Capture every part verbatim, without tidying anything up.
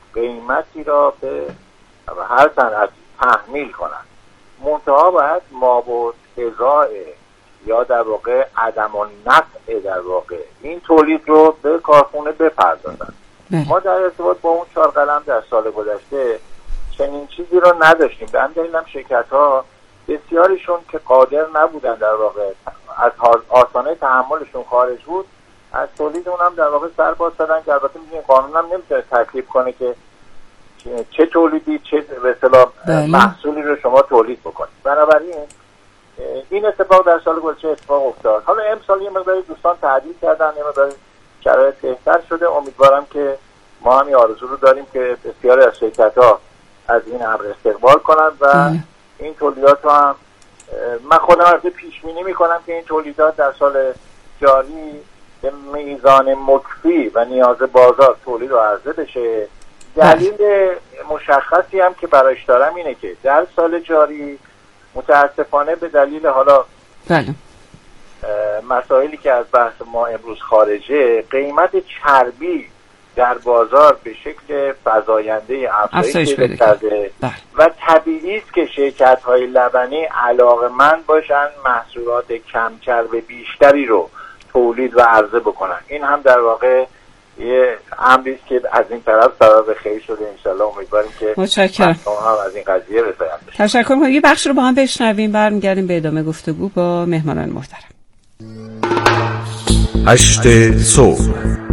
قیمتی را به هر صنعتی تحمیل کنند. منتها باید مابعد ازای یا در واقع عدم النفع در واقع این تولید رو به کارخونه بپردازند. ما در ارتباط با اون چهار قلم در سال گذشته چنین چیزی رو نداشتیم. به همین دلیل هم شرکت‌ها بسیاریشون که قادر نبودن در واقع از آستانه تحملشون خارج بود، از تولید اونم در واقع سر باز دادن که البته می‌دونید قانون هم نمیتونه تکلیف کنه که چه تولیدی چه به اصطلاح محصولی رو شما تولید بکنید. بنابراین این اتفاق در سال گذشته اتفاق افتاد. حالا امسال یه مقداری دوستان تعدیل کردن، یه مقداری شرایط بهتر شده. امیدوارم که ما هم آرزو رو داریم که بسیاری از شرکت‌ها از این امر استقبال کنند و اه. این تولیدات رو هم من خودم البته پیش بینی می‌کنم که این تولیدات در سال جاری به میزان مکفی و نیاز بازار تولید و عرضه بشه. دلیل مشخصی هم که برایش دارم اینه که در سال جاری متاسفانه به دلیل حالا بله مسائلی که از بحث ما امروز خارجه، قیمت چربی در بازار به شکل فزاینده افزایش پیدا کرده و طبیعی است که شرکت‌های لبنی علاقه‌مند باشن محصولات کم چرب بیشتری رو تولید و عرضه بکنن. این هم در واقع یه امری است که از این طرف سبب خیر شده. انشالله امیدواریم که متشکرم هم از این قضیه رضایت بشن. تشکر می‌کنم. یه بخش رو با هم بشنویم، برمیگردیم به ادامه گفتگو با مهمانان محترم. هشت صبح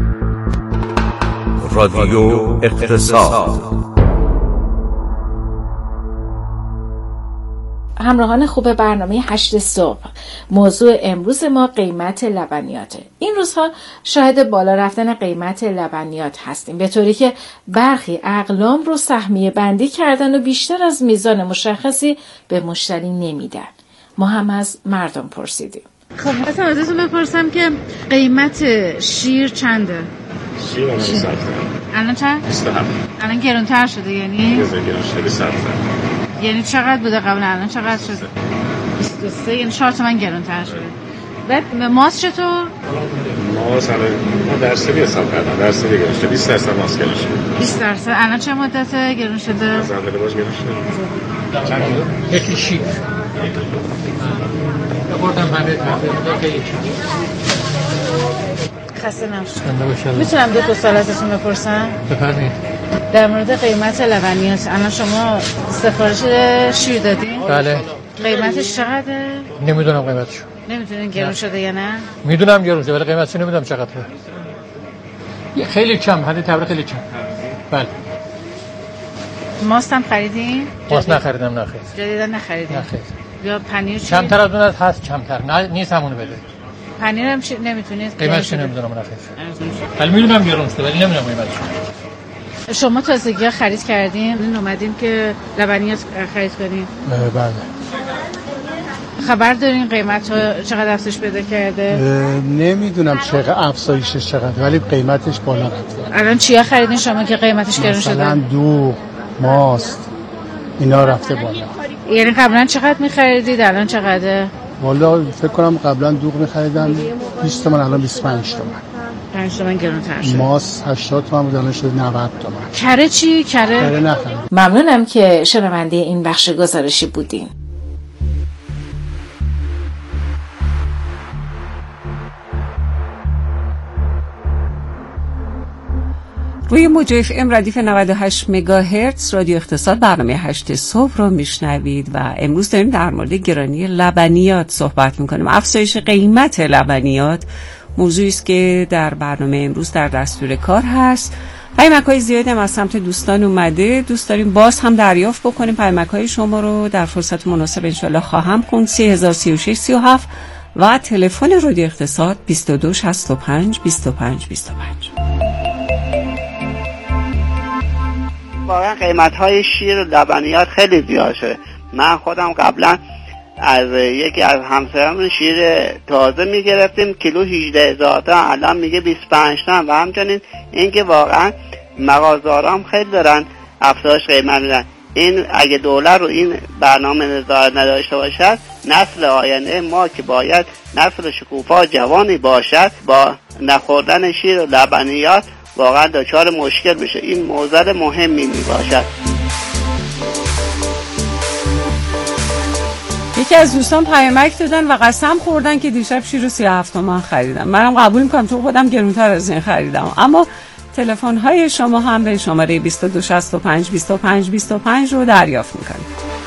رادیو اقتصاد. همراهان خوب برنامه هشت صبح، موضوع امروز ما قیمت لبنیاته. این روزها شاهد بالا رفتن قیمت لبنیات هستیم، به طوری که برخی اقلام رو سهمیه بندی کردن و بیشتر از میزان مشخصی به مشتری نمیدن. ما هم از مردم پرسیدیم. خب مثلا ازتون بپرسم که قیمت شیر چنده؟ شیر الان صد. الان چند؟ بیست و هفت. الان گرونتر شده یعنی؟ یه گرون شده صد. یعنی چقدر بوده قبل الان چقدر شده؟ بیست و سه. یعنی چهار تومن گرونتر شده. بعد ماست چطور؟ ماست الان ما درصدی حساب کردم، درصدی گرون شده، بیست درصد ماست گرون شده. بیست درصد. الان چه مدت گرون شده؟ از اول باش گرون شده. چند کیلو؟ یکی شیر. بردم همه تفریح که یکی. خسته نباشید. میتونم دو تا سوال ازتون بپرسم؟ بفرمایید. در مورد قیمت لبنیات الان شما سفارش شیر دادین؟ بله. قیمتش چقدره؟ نمیدونم قیمتشو. نمیدونین گرون شده یا نه؟ میدونم گرون شده ولی قیمتشو نمیدونم چقدره. خیلی کم، حدی تبر خیلی کم. بله. ماست هم خریدین؟ ماست نخریدم، نخرید. جدیدا نخریدین؟ نخرید. یا پنیر چی؟ کمتر از اون هست، کمتر. نه نیست همونو بده. پنیر هم چی نمیتونید؟ قیمتش نمیدونم نخرید. ولی میدونم گرون شده ولی نمیدونم قیمتش. شما تازگی خرید کردین؟ این اومدیم که لبنیات خرید کنیم. بله. خبر دارین قیمت چقدر افزایش پیدا کرده؟ نمیدونم چقدر افزایشش چقدر ولی قیمتش بالا رفته. الان چیا خریدین شما که قیمتش گرون شده؟ مثلا دوغ، ماست اینا رفته بالا. یعنی قبلا چقدر می‌خریدید الان چقدره؟ والا فکر کنم قبلا دوغ می‌خریدم بیست تومن الان بیست و پنج تومن. پنج تومن گرونتر شد. ماست هشتاد تومن بود الان شده نود تومن. کره چی؟ کره؟ کره نخرید. ممنونم که شنونده این بخش گزارشی بودین. روی موج اف ام ردیف نود و هشت مگاهرتز رادیو اقتصاد برنامه هشت صبح رو میشنوید و امروز داریم در مورد گرانی لبنیات صحبت میکنیم. افزایش قیمت لبنیات موضوعی است که در برنامه امروز در دستور کار هست. پیامک‌های زیادی هم از سمت دوستان اومده. دوست داریم باز هم دریافت بکنیم. پیامک‌های شما رو در فرصت مناسب انشالله خواهم خوند. سه هزار و سی و شش سی و هفت و تلفن رادیو اقتصاد بیست و دو شصت و پنج بیست و پنج بیست و پنج. واقعا قیمت های شیر و لبنیات خیلی زیاد شده. من خودم قبلا از یکی از همسایه‌مون شیر تازه میگرفتیم کیلو هجده هزار تا، الان میگه بیست و پنج تا و همچنین اینکه واقعا مغازه‌ها خیلی دارن افزایش قیمت میدن. این اگه دولت رو این برنامه نظارت نداشته باشد، نسل آینده ما که باید نسل شکوفا جوانی باشد با نخوردن شیر و لبنیات واقعا دچار مشکل بشه. این موضوع مهمی می باشد. یکی از دوستان پیامک دادن و قسم خوردن که دیشب شیر و سی و هفت تومن خریدم. منم قبول میکنم تو خودم گرونتر از این خریدم، اما تلفن های شما هم به شماره بیست و دو شصت و پنج بیست و پنج بیست و پنج رو دریافت میکنیم.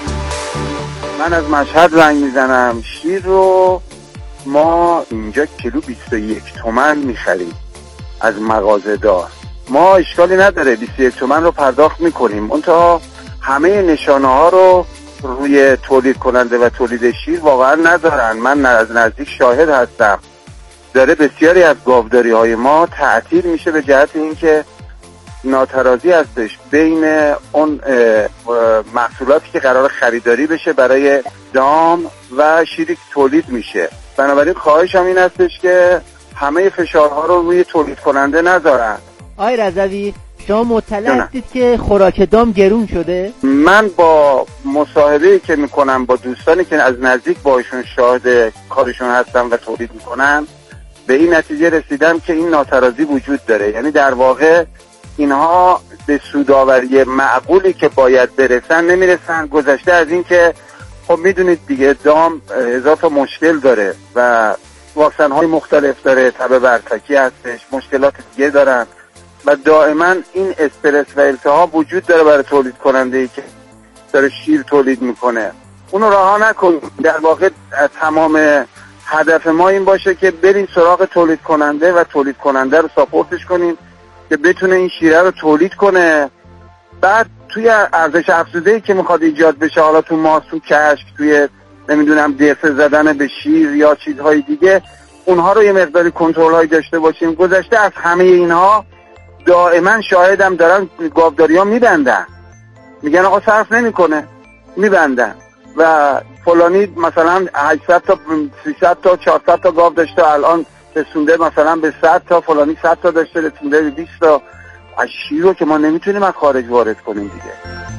من از مشهد زنگ میزنم. شیر رو ما اینجا کیلو بیست و یک تومن میخریم از مغازه دار. ما اشکالی نداره بیست و یک تومن رو پرداخت میکنیم، منتها همه نشانه ها رو روی تولید کننده و تولید شیر واقعا ندارن. من از نزدیک شاهد هستم. داره بسیاری از گاوداری های ما تعطیل میشه به جهت اینکه ناترازی هستش بین اون محصولاتی که قرار خریداری بشه برای دام و شیری که تولید میشه. بنابراین خواهشم این هستش که همه فشارها رو روی تولید کننده نذارن. آقای رضوی، شما مطلع هستید که خوراک دام گرون شده؟ من با مصاحبه‌ای که میکنم با دوستانی که از نزدیک باشون شاهد کارشون هستم و تولید میکنن به این نتیجه رسیدم که این ناترازی وجود داره. یعنی در واقع اینها به سوداوری معقولی که باید برسن نمیرسن. گذشته از این که خب میدونید دیگه دام هزار تا مشکل داره و واکسن‌های مختلف داره، تب برتکی هستش، مشکلات دیگه دارن و دائما این استرس و التهاب وجود داره برای تولید کننده‌ای که داره شیر تولید میکنه. اونو رها نکنیم. در واقع تمام هدف ما این باشه که بریم سراغ تولید کننده و تولید کننده رو ساپورتش کنیم که بتونه این شیره رو تولید کنه. بعد توی ارزش افزوده‌ای که میخواد ایجاد بشه، حالا تو ماست، تو کشک، توی نمیدونم دفع زدن به شیر یا چیزهای دیگه، اونها رو یه مقداری کنترل هایی داشته باشیم. گذشته از همه اینها دائما شاهدم دارن گاوداری ها میبندن، میگن آقا صرف نمیکنه، میبندن و فلانی مثلا هشتصد تا سیصد تا چهارصد تا گاو داشته، الان رسونده مثلا به صد تا، فلانی صد تا داشته رسونده به بیست تا. از شیر رو که ما نمیتونیم از خارج وارد کنیم دیگه.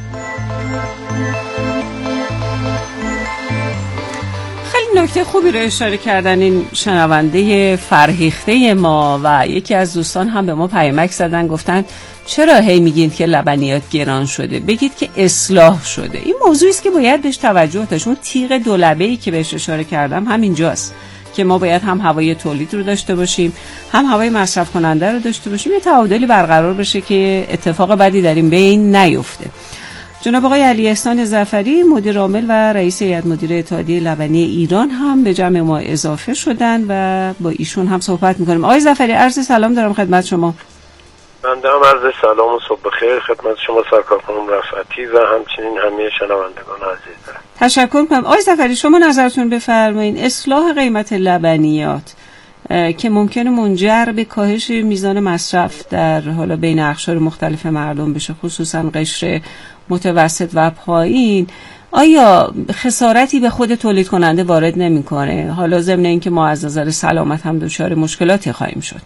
خیلی نکته خوبی رو اشاره کردن این شنونده فرهیخته ما و یکی از دوستان هم به ما پیامک زدن گفتن چرا هی میگین که لبنیات گران شده؟ بگید که اصلاح شده. این موضوعی است که باید بهش توجه داشت. اون تیغ دولبه‌ای که بهش اشاره کردم همینجاست که ما باید هم هوای تولید رو داشته باشیم، هم هوای مصرف کننده رو داشته باشیم، یه تعادلی برقرار بشه که اتفاق بدی در این بین نیفته. جناب آقای علی احسان ظفری، مدیر عامل و رئیس هیئت مدیره اتحادیه لبنی ایران هم به جمع ما اضافه شدن و با ایشون هم صحبت می‌کنیم. آقای ظفری، عرض سلام دارم خدمت شما. من دارم عرض سلام و صبح بخیر خدمت شما سرکار خانم رفعتی و همچنین همه شنوندگان عزیز دارم. تشکر می‌کنم. آقای ظفری، شما نظرتون بفرمایید. اصلاح قیمت لبنیات که ممکنه منجر به کاهش میزان مصرف در حالا بین اقشار مختلف مردم بشه، خصوصا قشر متوسط و پایین، آیا خسارتی به خود تولید کننده وارد نمی‌کنه؟ حالا ضمن اینکه ما از نظر سلامت هم دچار مشکلاتی خواهیم شد.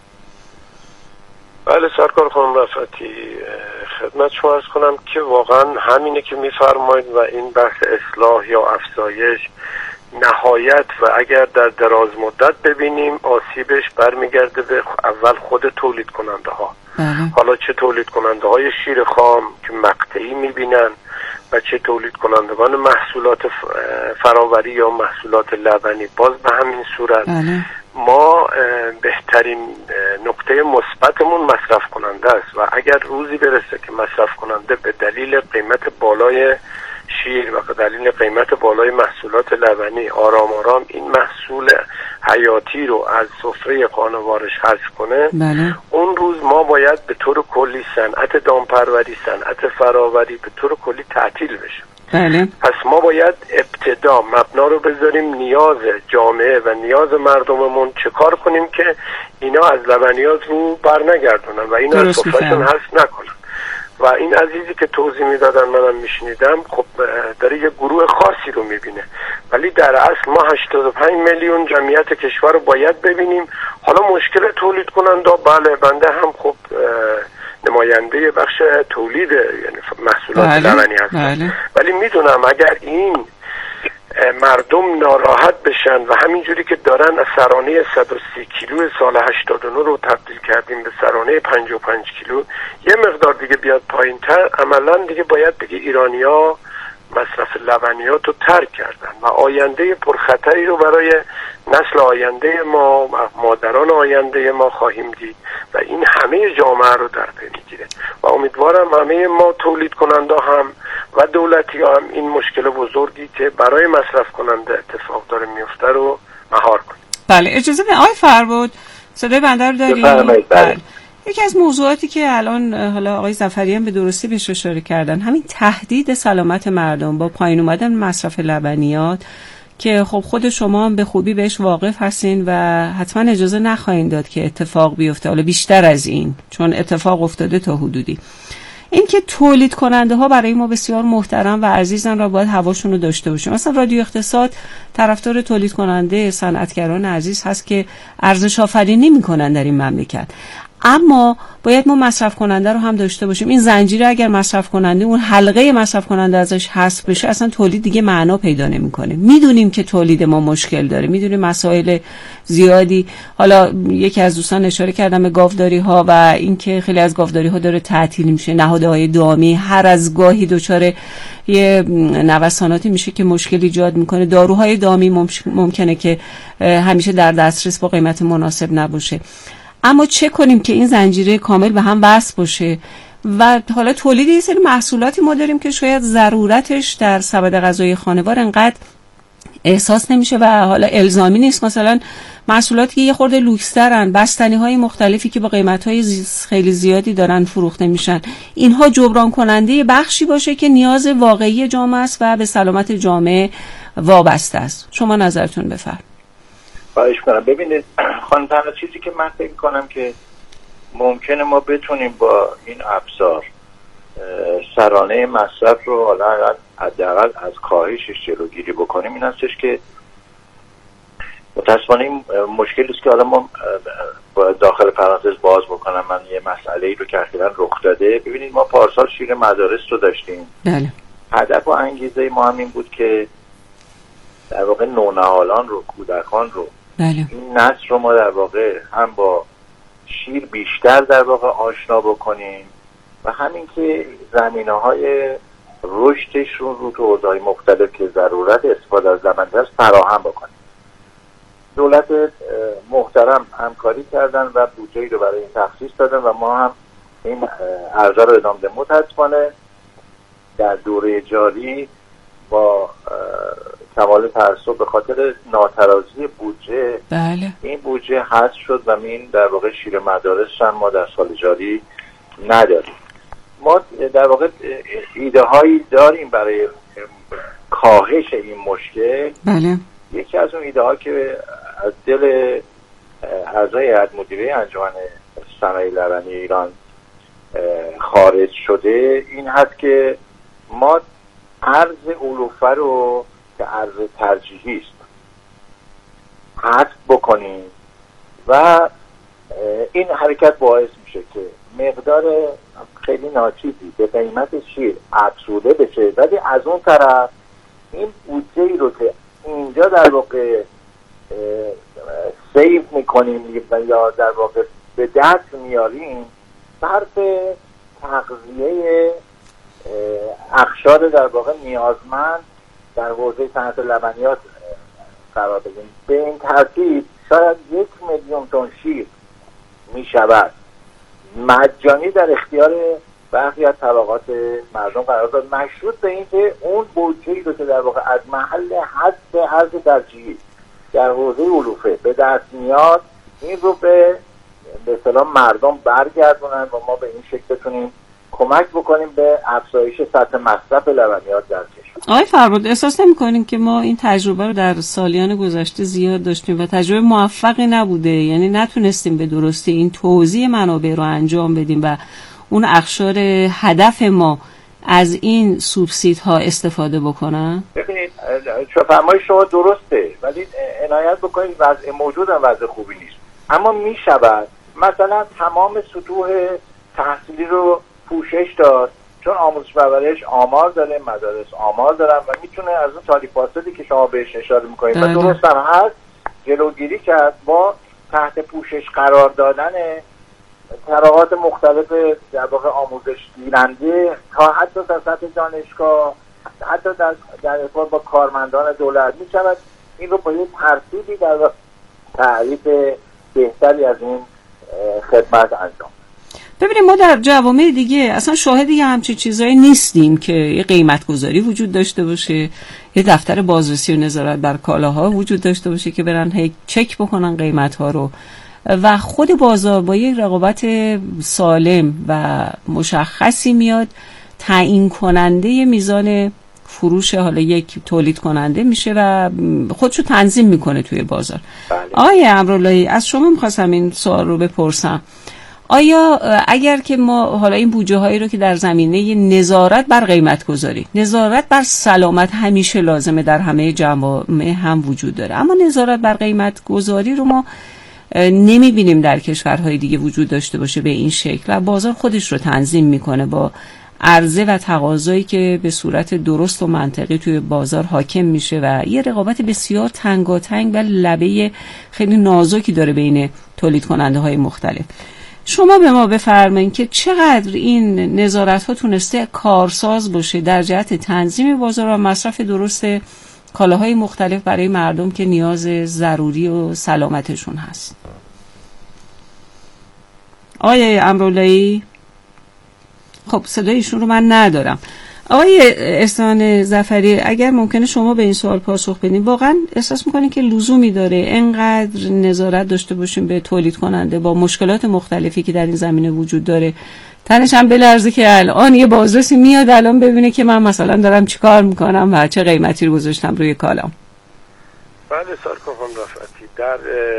بله سرکار خانم رفعتی، خدمت شما عرض کنم که واقعا همینه که می‌فرمایید و این بحث اصلاح یا افزایش نهایت و اگر در دراز مدت ببینیم آسیبش برمیگرده به اول خود تولید کننده ها. حالا چه تولید کننده های شیر خام که مقطعی میبینن و چه تولید کنندگان محصولات فراوری یا محصولات لبنی باز به همین صورت. بله. ما بهترین نقطه مثبتمون مصرف کننده است و اگر روزی برسه که مصرف کننده به دلیل قیمت بالای شیر و به دلیل قیمت بالای محصولات لبنی آرام آرام این محصول حیاتی رو از سفره خانوارش حذف کنه، بله. اون روز ما باید به طور کلی صنعت دامپروری، صنعت فراوری به طور کلی تعطیل بشه. بله. پس ما باید ابتدا مبنا رو بذاریم نیاز جامعه و نیاز مردممون چه کار کنیم که اینا از لبنیات رو بر نگردونن و اینا از سفرهشون حذف نکنن. و این عزیزی که توضیح میدادن منم میشنیدم، خب داره یه گروه خاصی رو میبینه، ولی در اصل ما هشتاد و پنج میلیون جمعیت کشور رو باید ببینیم. حالا مشکل تولید کننده، بله بنده هم خب نماینده بخش تولید یعنی محصولات لبنی هستم، بله. ولی میدونم اگر این مردم ناراحت بشن و همینجوری که دارن از سرانه صد و سی کیلو سال هشتاد و نه رو تبدیل کردیم به سرانه پنجاه و پنج کیلو، یه مقدار دیگه بیاد پایین تر، عملا دیگه باید بگه ایرانی‌ها مصرف لبنیات رو ترک کردن و آینده پرخطری رو برای نسل آینده ما و مادران آینده ما خواهیم دید و این همه جامعه رو در پی میگیره و امیدوارم همه ما تولید کننده هم و دولتی هم این مشکل بزرگی که برای مصرف کننده اتفاق داره میفته رو مهار کنیم. بله اجازه بدید آقای فربود، صدای بنده رو داریم؟ بله. یکی از موضوعاتی که الان حالا آقای ظفری هم به درستی بهش اشاره کردن، همین تهدید سلامت مردم با پایین اومدن مصرف لبنیات که خب خود شما هم به خوبی بهش واقف هستین و حتما اجازه نخواهید داد که اتفاق بیفته، حالا بیشتر از این چون اتفاق افتاده تا حدودی. این که تولید کننده ها برای ما بسیار محترم و عزیزن را باید هواشون رو داشته باشیم. مثلا رادیو اقتصاد طرفدار تولید کننده صنعتگران عزیز هست که ارزش آفرینی میکنن در این مملکت، اما باید ما مصرف کننده رو هم داشته باشیم. این زنجیره اگر مصرف کننده اون حلقه مصرف کننده ازش حذف بشه اصلا تولید دیگه معنا پیدا نمیکنه. میدونیم که تولید ما مشکل داره، میدونیم مسائل زیادی، حالا یکی از دوستان اشاره کردم به گاوداری ها و اینکه خیلی از گاوداری ها داره تعطیل میشه، نهادهای دامی هر از گاهی دچار یه نوساناتی میشه که مشکل ایجاد میکنه، داروهای دامی ممکنه که همیشه در دسترس با قیمت مناسب نباشه. اما چه کنیم که این زنجیره کامل به هم وصل باشه و حالا تولید یه سری محصولاتی ما داریم که شاید ضرورتش در سبد غذایی خانوار انقدر احساس نمیشه و حالا الزامی نیست، مثلا محصولاتی که یه خورده لوکس‌ترن، بستنی‌های مختلفی که با قیمت‌های زی... خیلی زیادی دارن فروخته میشن، اینها جبران کننده بخشی باشه که نیاز واقعی جامعه است و به سلامت جامعه وابسته است. شما نظرتون بفرمایید. خواهش کنم. ببینید خانم، تنها چیزی که من فکر کنم که ممکنه ما بتونیم با این ابزار سرانه مصرف رو حالا حداقل از کاهشش جلوگیری بکنیم این هستش که متاسفانه این مشکلی است که حالا ما داخل پرانتز باز بکنم من یه مسئله ای رو که اخیراً رخ داده. ببینید ما پارسال شیر مدارس رو داشتیم. بله. هدف و انگیزه ما هم این بود که در واقع نونهالان رو، کودکان رو، بله. این نسل رو ما در واقع هم با شیر بیشتر در واقع آشنا بکنیم و همین که زمینه‌های رشدش رو رو تو حوزه‌های مختلف که ضرورت استفاده از لبن است فراهم بکنیم. دولت محترم همکاری کردن و بودجه‌ای رو برای این تخصیص دادن و ما هم این عرضه رو ادامه دادیم. متأسفانه در دوره جاری با کمال تأسف به خاطر ناترازی بودجه بله. این بودجه حذف شد و این در واقع شیر مدارس هم ما در سال جاری نداریم. ما در واقع ایده هایی داریم برای کاهش این مشکل. بله. یکی از اون ایده ها که از دل اعضای هیئت مدیره انجمن صنایع لبنی ایران خارج شده این هست که ما ارز علوفه رو که ارز ترجیحی است حذف بکنیم و این حرکت باعث میشه که مقدار خیلی ناچیزی به قیمت شیر افزوده بشه، ولی از اون طرف این بودجه‌ای رو که اینجا در واقع سیو میکنیم یا در واقع به دست میاریم صرف تغذیه اقشار در واقع نیازمند در حوزه صنعت لبنیات قرار بدیم. به این ترتیب شاید یک میلیون تن شیر می شود مجانی در اختیار برخی از طبقات مردم قرار داد، مشروط به اینکه اون بودجه‌ای رو که در واقع از محل حذف ارز ترجیحی در حوزه علوفه به دست میاد این رو به به اصطلاح مردم برگردونن و ما به این شکل بتونیم کمک بکنیم به افزایش سطح مصرف لبنیات در کشور. آقای فربود، احساس نمی‌کنین که ما این تجربه رو در سالیان گذشته زیاد داشتیم و تجربه موفقی نبوده؟ یعنی نتونستیم به درستی این توزیع منابع رو انجام بدیم و اون اقشار هدف ما از این سوبسیدها استفاده بکنن؟ ببینید چه فرمایش شما درسته، ولی عنایت بکنید وضع موجود هم وضع خوبی نیست، اما می شود مثلا تمام سطوح تحصیلی رو پوشش داد، چون آموزش پرورش آمار داره، مدارس آمار دارن و میتونه از اون تاریک فاصلی که شما بهش اشاره میکنید و درست هم هست جلوگیری کرد با تحت پوشش قرار دادن طبقات مختلف در واقع آموزش گیرنده تا حتی در سطح دانشگاه، حتی در در ارتباط با کارمندان دولت میشود این رو با یک ترتیبی در تعریف بهتری از این خدمت انجام. ببینیم ما در جوامع دیگه اصلا شاهد یه همچین چیزایی نیستیم که یه قیمت گذاری وجود داشته باشه، یه دفتر بازرسی و نظارت بر کالاها وجود داشته باشه که برن هی چک بکنن قیمت ها رو و خود بازار با یک رقابت سالم و مشخصی میاد تعیین کننده میزان فروش حالا یک تولید کننده میشه و خودشو تنظیم میکنه توی بازار. بله. آقای امراللهی از شما میخواستم این سوال رو بپرسم، آیا اگر که ما حالا این بودجه هایی رو که در زمینه نظارت بر قیمت گذاری، نظارت بر سلامت همیشه لازمه در همه جوامع هم وجود داره، اما نظارت بر قیمت گذاری رو ما نمیبینیم در کشورهای دیگه وجود داشته باشه به این شکل و بازار خودش رو تنظیم میکنه با عرضه و تقاضایی که به صورت درست و منطقی توی بازار حاکم میشه و یه رقابت بسیار تنگاتنگ و لبه خیلی نازکی داره بین تولید کننده های مختلف. شما به ما بفرمایید که چقدر این نظارت ها تونسته کارساز باشه در جهت تنظیم بازار و مصرف درست کالاهای مختلف برای مردم که نیاز ضروری و سلامتشون هست. آقای امراللهی، خب صدایشون رو من ندارم. آقای احسان ظفری، اگر ممکنه شما به این سوال پاسخ بدین، واقعا احساس میکنین که لزومی داره اینقدر نظارت داشته باشیم به تولید کننده با مشکلات مختلفی که در این زمینه وجود داره؟ تنش هم بلرزه که الان یه بازرسی میاد الان ببینه که من مثلا دارم چیکار میکنم و چه قیمتی رو گذاشتم روی کالام. بله سرکار خانم رفعتی، در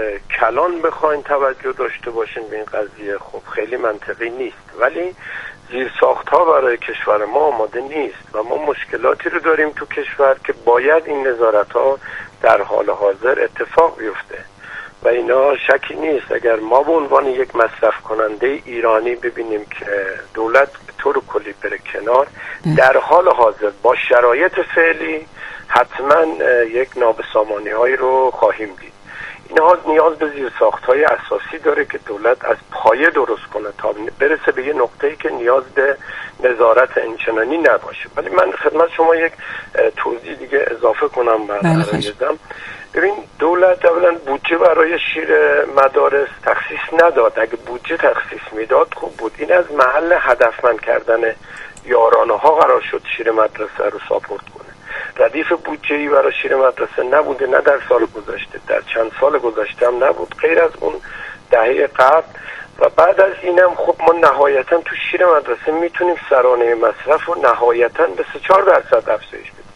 کلان بخواین توجه داشته باشین به این قضیه خب خیلی منطقی نیست، ولی زیرساخت‌ها برای کشور ما آماده نیست و ما مشکلاتی رو داریم تو کشور که باید این نظارت‌ها در حال حاضر اتفاق بیفته و اینا شکی نیست. اگر ما به عنوان یک مصرف کننده ایرانی ببینیم که دولت به طور کلی بره کنار، در حال حاضر با شرایط فعلی حتما یک نابسامانی‌هایی رو خواهیم دید. اینها نیاز به زیرساخت‌های اساسی داره که دولت از پایه درست کنه تا برسه به یه نقطه‌ای که نیاز به نظارت اینچنانی نباشه. ولی من خدمت شما یک توضیح دیگه اضافه کنم بر عرایزم. ببین دولت اولا بودجه برای شیر مدارس تخصیص نداد. اگه بودجه تخصیص میداد خوب بود. این از محل هدفمند کردن یارانه ها قرار شد شیر مدرسه رو ساپورت کنه. ردیف بودجه‌ای برای شیر مدرسه نبوده، نه در سال گذشته، در چند سال گذشته هم نبود غیر از اون دهه قبل و بعد از اینم خب ما نهایتا تو شیر مدرسه میتونیم سرانه مصرف رو نهایتا به سه چهار درصد افزایش بدیم.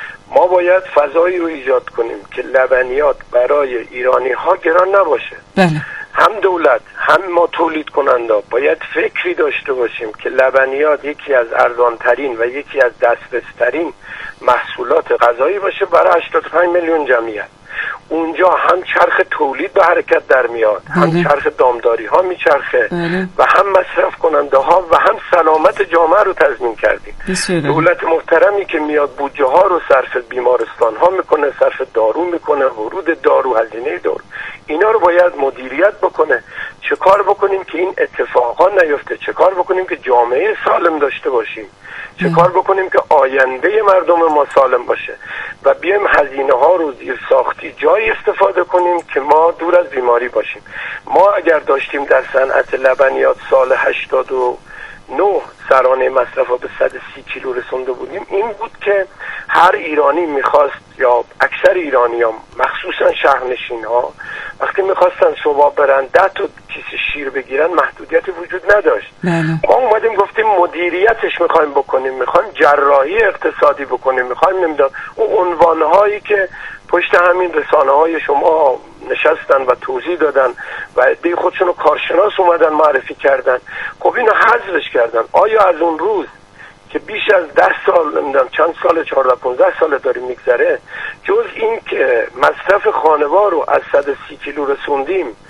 ما باید فضایی رو ایجاد کنیم که لبنیات برای ایرانی ها گران نباشه. بله. هم دولت هم ما تولید کننده باید فکری داشته باشیم که لبنیات یکی از ارزانترین و یکی از دسترسترین محصولات غذایی باشه برای هشتاد و پنج میلیون جمعیت. اونجا هم چرخ تولید به حرکت در میاد، هم چرخ دامداری ها میچرخه و هم مصرف کننده ها و هم سلامت جامعه رو تضمین کردیم. دولت محترمی که میاد بودجه ها رو صرف بیمارستان ها میکنه، صرف دارو میکنه، ورود دارو، هزینه دارو، اینا رو باید مدیریت بکنه. چه کار بکنیم که این اتفاقا نیفته؟ چه کار بکنیم که جامعه سالم داشته باشیم؟ چه کار بکنیم که آینده مردم ما سالم باشه و بیایم هزینه ها رو زیر ساختی جایی استفاده کنیم که ما دور از بیماری باشیم. ما اگر داشتیم در صنعت لبنیات سال هشتاد و نه سرانه مصرف به صد و سی کیلو رسونده بودیم، این بود که هر ایرانی میخواست یا اکثر ایرانی ها مخصوصا شهرنشین ها وقتی میخواستن صبح برن ده تا کیسه شیر بگیرن محدودیتی وجود نداشت. بله. ما اومدیم گفتیم مدیریتش میخوایم بکنیم، میخوایم جراحی اقتصادی بکنیم، میخوایم نمیدونم اون عنوانهایی که پشت همین رسانه های شما نشستن و توضیح دادن و عده خودشونو کارشناس اومدن معرفی کردن، خب اینو حذفش کردن. آیا از اون روز که بیش از ده سال نمیدونم چند سال چهارده پانزده سال داریم میگذره جز این که مصرف خانوار رو از صد و سی کیلو رسوندیم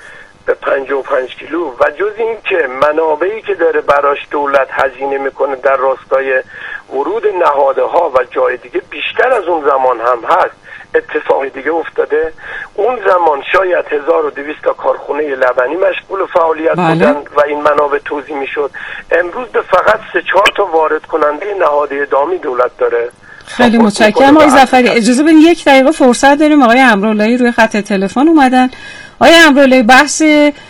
به پنجاه و پنج کیلو و جز این که منابعی که داره براش دولت هزینه میکنه در راستای ورود نهادها و جای دیگه بیشتر از اون زمان هم هست. اتفاقی دیگه افتاده، اون زمان شاید هزار و دویست تا کارخونه لبنی مشغول فعالیت بله. بودن و این منابع توزیع میشد. امروز به فقط سه چهار تا وارد کننده نهادی دامی دولت داره. خیلی متشکرم آقای ظفری. اجازه بدین یک دقیقه فرصت داریم. آقای امراللهی روی خط تلفن اومدن. آقای امراللهی، بحث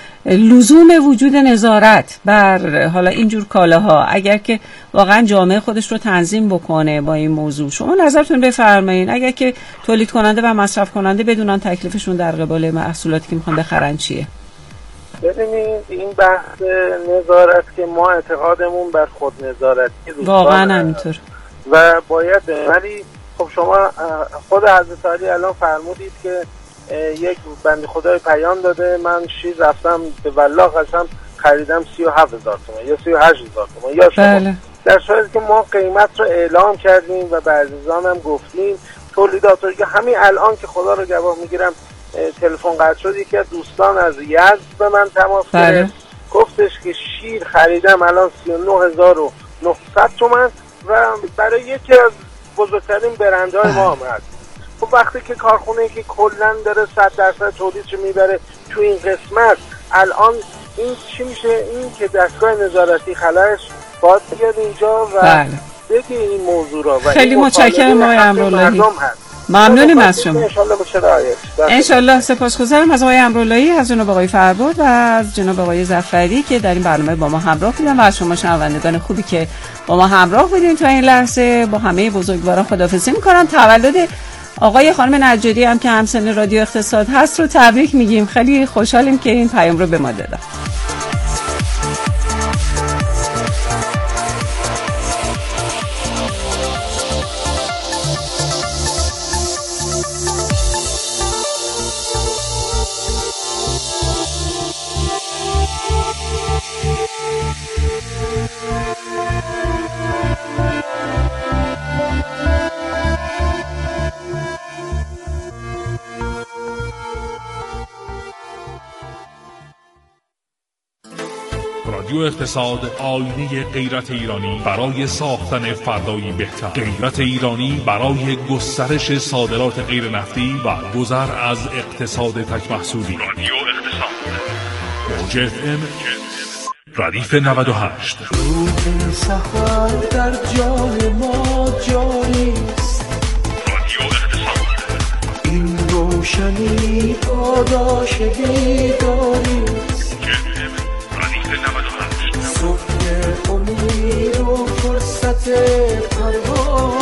لزوم وجود نظارت بر حالا اینجور کالاها اگر که واقعا جامعه خودش رو تنظیم بکنه با این موضوع، شما نظرتون بفرمایید. اگر که تولید کننده و مصرف کننده بدونن تکلیفشون در قبال محصولاتی که میخوان بخرن چیه؟ ببینید این بحث نظارت که ما اعتقادمون بر خود نظارتی واقعا همینطور و باید، ولی خب شما خود حضرت علی الان فرمودید که یک بنده خدای پیام داده من شیر رفتم به ولا قسم خریدم سی و هفت هزار تومان یا سی و هشت هزار تومان یا شما بله. در صورتی که ما قیمت رو اعلام کردیم و به عزیزان هم گفتیم تولیدات رو، همین الان که خدا رو گواه میگیرم تلفن قطع شد، یکی از دوستان از یزد به من تماس گرفت گفتش که شیر خریدم الان سی و نه هزار و نهصد تومان و برای یکی از بزرگترین برندهای ما هم هست. خب وقتی که کارخونه که کلن داره صد درصد تولیدش میبره تو این قسمت، الان این چی میشه؟ این که دستگاه نظارتی خلش باید بیاد اینجا و بله. بگه این موضوع را. و خیلی متشکرم آقای امراللهی، ممنونیم از شما. انشالله بشه رعایت. انشالله. سپاسگزارم از آقای امراللهی، از جناب آقای فرباد و از جناب آقای ظفری که در این برنامه با ما همراه بودن و از شما شنوندگان خوبی که با ما همراه بودین تا این لحظه. با همه بزرگواران خداحافظی می‌کنم. تولد آقای خانم نجاری هم که همسن رادیو اقتصاد هست رو تبریک میگیم. خیلی خوشحالیم که این پیام رو به ما دادن. رادیو اقتصاد، آینه غیرت ایرانی برای ساختن فردایی بهتر. غیرت ایرانی برای گسترش صادرات غیر نفتی و گذر از اقتصاد تک محصولی. رادیو اقتصاد، موج اف ام ردیف نود و هشت. روح سحر در جان ما جاری است. رادیو اقتصاد، این روشنی پاداش بیداری است. صبح امید و فرصت پرواز.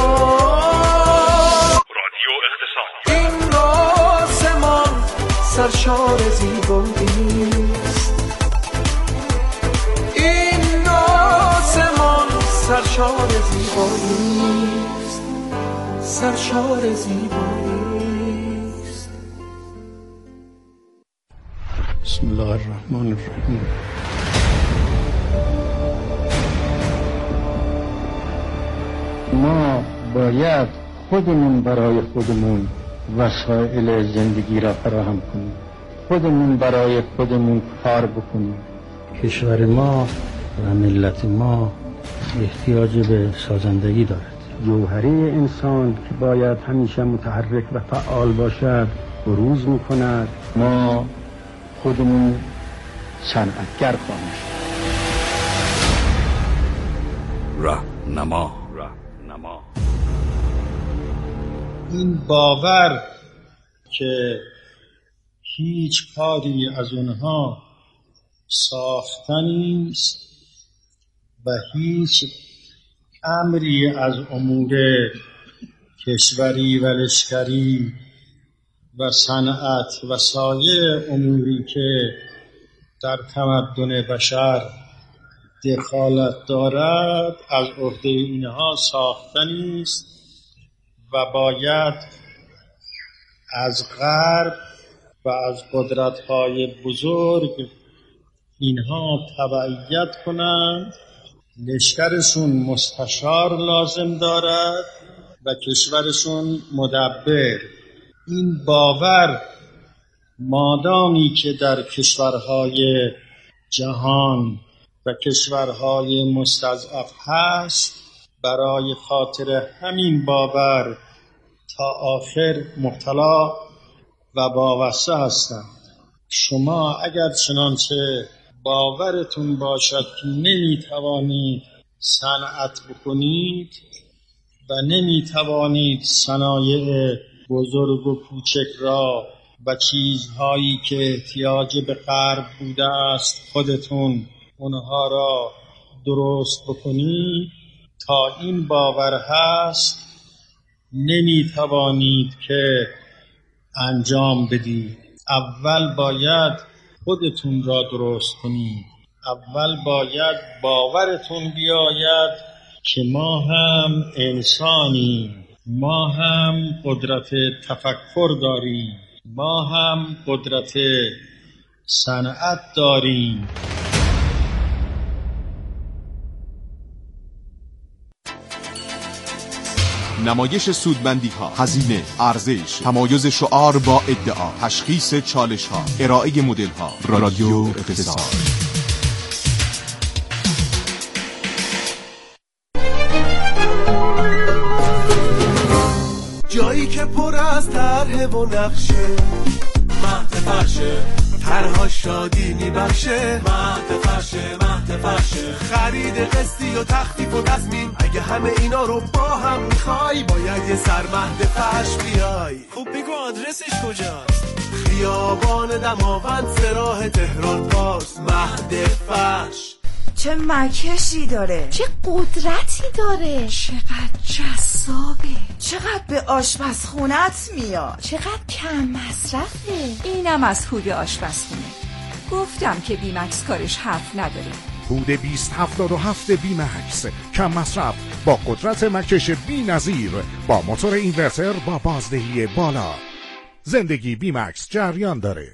رادیو اقتصاد، این آسمان سرشار زیبایی است. این آسمان سرشار زیبایی است. سرشار زیبایی است. بسم الله الرحمن الرحیم. ما باید خودمون برای خودمون وسایل زندگی را فراهم کنیم، خودمون برای خودمون کار بکنیم. کشور ما و ملت ما احتیاج به سازندگی دارد. جوهره انسان که باید همیشه متحرک و فعال باشد بروز میکند. ما خودمون صنعتگر خواهیم شد. راهنما. این باور که هیچ کاری از اونها ساختن نیست و هیچ امری از امور کشوری و لشکری و صنعت و سایر اموری که در تمدن بشر دخالت دارد از عهده اینها ساختنی است و باید از غرب و از قدرت‌های بزرگ اینها تبعیت کنند. لشکرشون مستشار لازم دارد و کشورشون مدبر. این باور مادامی که در کشورهای جهان و کشورهای مستضعف هست، برای خاطر همین باور تا آخر مبتلا و وابسته هستند. شما اگر چنانچه باورتون باشد که نمیتوانید صنعت بکنید و نمیتوانید صنایع بزرگ و کوچک را و چیزهایی که احتیاج به غرب بوده است خودتون اونها را درست بکنید، تا این باور هست نمیتوانید که انجام بدید. اول باید خودتون را درست کنید. اول باید باورتون بیاید که ما هم انسانیم، ما هم قدرت تفکر داریم، ما هم قدرت صنعت داریم. نمایش سودمندی ها، هزینه، ارزش، تمایز شعار با ادعا، تشخیص چالش ها، ارائه مدل ها. رادیو اقتصاد. جایی که پر از طرح و نقشه، مهد فرشه، طرها شادی میبخشه، مهد فرشه، مهد فرشه، خرید قسطی و تخفیف و تصمیم، اگه همه اینا رو با هم میخوای باید یه سر مهد فرش بیای. خب بگو آدرسش کجاست؟ خیابان دماوند سراح تهران باز، مهد فرش. چه مکشی داره، چه قدرتی داره، چقدر جذابه، چقدر به آشپزخونت میاد، چقدر کم مصرفه. اینم از هود آشپزخونه. گفتم که بیمکس کارش حرف نداره. هود بیست هفتاد و هفت بیمکس، کم مصرف با قدرت مکش بی نظیر، با موتور اینورتر با بازدهی بالا. زندگی بیمکس جریان داره.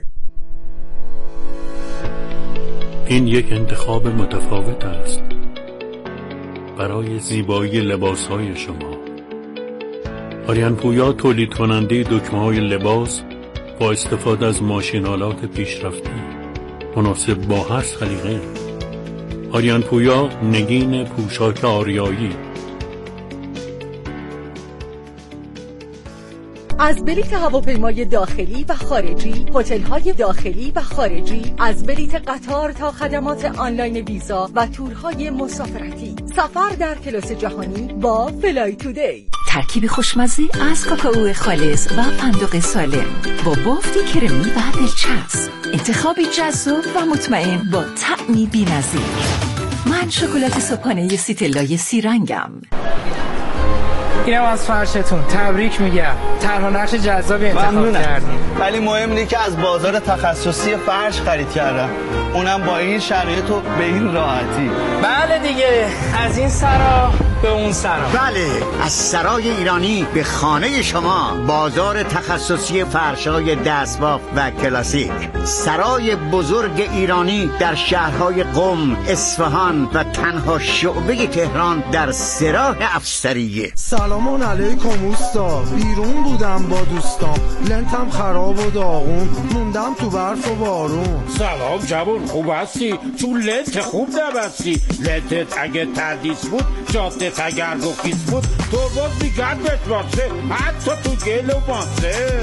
این یک انتخاب متفاوت است برای زیبایی لباسهای شما. آریان پویا تولید کننده دکمه‌های لباس با استفاده از ماشین‌آلات پیشرفته مناسب با هر سلیقه. آریان پویا، نگین پوشاک آریایی. از بلیت هواپیمای داخلی و خارجی، هتل‌های داخلی و خارجی، از بلیت قطار تا خدمات آنلاین ویزا و تورهای مسافرتی، سفر در کلاس جهانی با فلای تودی. ترکیب خوشمزه از کاکائو خالص و فندق سالم با بافتی کرمی و دلچسب. انتخابی جذاب و مطمئن با طعمی بی‌نظیر. من شکلات صبحانه سیتلای سی رنگم. اینم از فرشتون. تبریک میگم. طرح و نقش جذابی انتخاب کردیم. ولی مهم اینه که از بازار تخصصی فرش خرید کردم. اونم با این شرایط و به این راحتی. بله دیگه، از این سرا به اون سرا. بله، از سرای ایرانی به خانه شما. بازار تخصصی فرش‌های دستباف و کلاسیک. سرای بزرگ ایرانی در شهرهای قم، اصفهان و تنها شعبه تهران در سراح افسریه. سلام علیکم اوستا. بیرون بودم با دوستام، لنتم خراب و داغون، موندم تو برف و بارون. سلام جوان، خوب هستی؟ تو لنت خوب نبستی. لنتت اگه تردیس بود، جادت اگر رخیص بود، تو باز میگرد بتراسه، حتی تو گل و ماسه.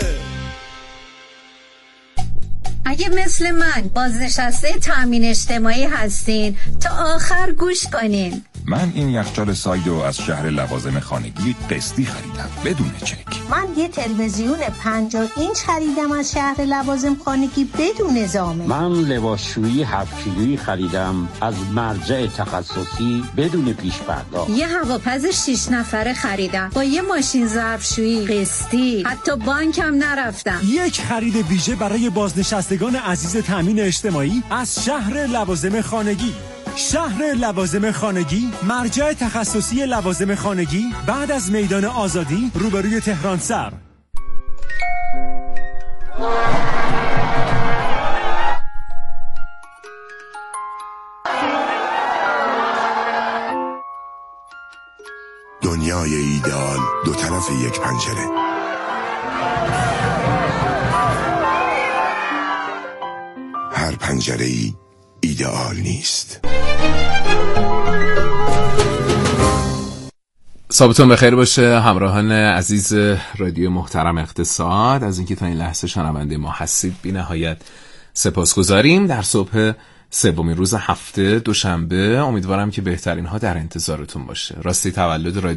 اگه مثل من بازنشسته تامین اجتماعی هستین تا آخر گوش کنین. من این یخچال سایدو از شهر لوازم خانگی قسطی خریدم بدون چک. من یه تلویزیون پنجاه اینچ خریدم از شهر لوازم خانگی بدون زامن. من لباسشویی هفت کیلویی خریدم از مرجع تخصصی بدون پیش پرداخت. یه هواپز شش نفره خریدم با یه ماشین ظرفشویی قسطی، حتی بانکم نرفتم. یک خرید ویژه برای بازنشستگان عزیز تامین اجتماعی از شهر لوازم خانگی. شهر لوازم خانگی، مرجع تخصصی لوازم خانگی بعد از میدان آزادی روبروی تهران سر. دنیای ایدئال دو طرف یک پنجره. پنجره‌ای ایدئال نیست. صبحتون بخیر باشه همراهان عزیز رادیو محترم اقتصاد، از اینکه تا این لحظه شنونده ما هستید بی نهایت سپاسگزاریم. در صبح سومین روز هفته دوشنبه، امیدوارم که بهترین ها در انتظارتون باشه. راستی تولد رادیو